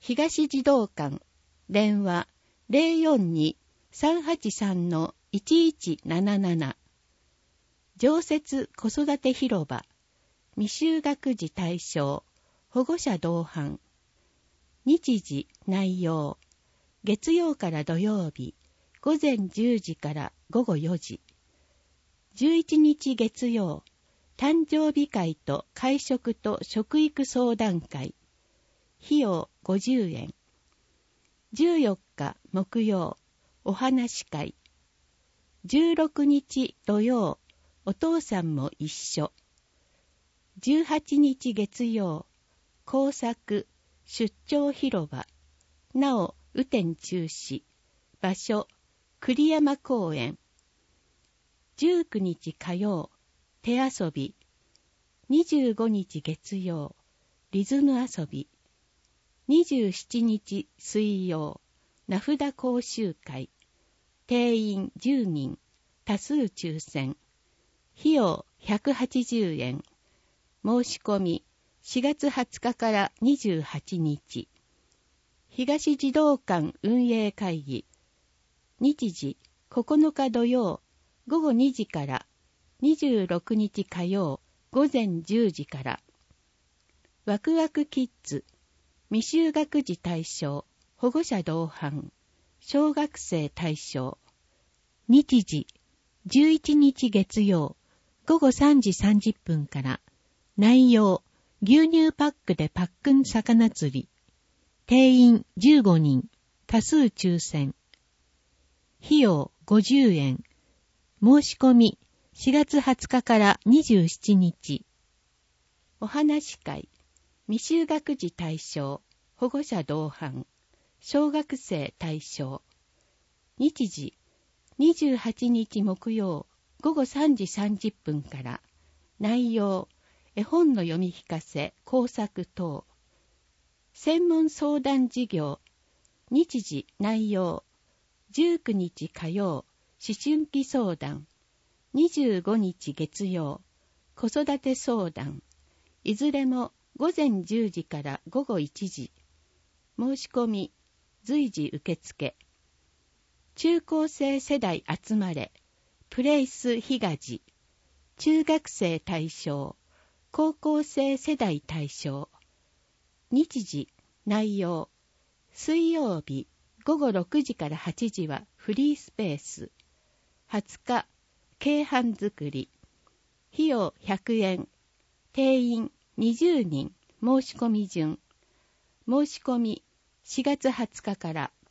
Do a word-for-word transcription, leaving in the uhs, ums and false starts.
東児童館、電話 ゼロよんに さんはちさん いちいちなななな。常設子育て広場、未就学児対象、保護者同伴。日時、内容。月曜から土曜日、午前じゅうじから午後よじ。じゅういちにち月曜、誕生日会と会食と食育相談会。費用ごじゅうえん。じゅうよっか木曜、お話会。じゅうろくにち土曜、お父さんも一緒。じゅうはちにち月曜、工作、出張広場。なお、雨天中止。場所、栗山公園。じゅうくにち火曜、手遊び。にじゅうごにち月曜、リズム遊び。にじゅうしちにち水曜、名札講習会。定員じゅうにん、多数抽選。費用ひゃくはちじゅうえん。申し込みしがつはつかからにじゅうはちにち。東児童館運営会議。日時ここのか土曜ごごにじからにじゅうろくにち火曜午前じゅうじから。ワクワクキッズ未就学児対象保護者同伴小学生対象。日時じゅういちにち月曜ごごさんじさんじゅっぷんから。内容牛乳パックでパックン魚釣り。定員じゅうごにん、多数抽選。費用ごじゅうえん。申し込みしがつはつかからにじゅうしちにち。お話会未就学児対象保護者同伴小学生対象。日時にじゅうはちにち木曜ごごさんじさんじゅっぷんから。内容絵本の読み聞かせ工作等。専門相談事業。日時内容じゅうくにち火曜思春期相談。にじゅうごにち月曜子育て相談。いずれもごぜんじゅうじからごごいちじ。申し込み随時受付。中高生世代集まれプレイス東。中学生対象高校生世代対象。日時内容水曜日ごごろくじからはちじはフリースペース。はつか軽版作り。費用ひゃくえん。定員にじゅうにん。申し込み順。申し込みしがつはつかから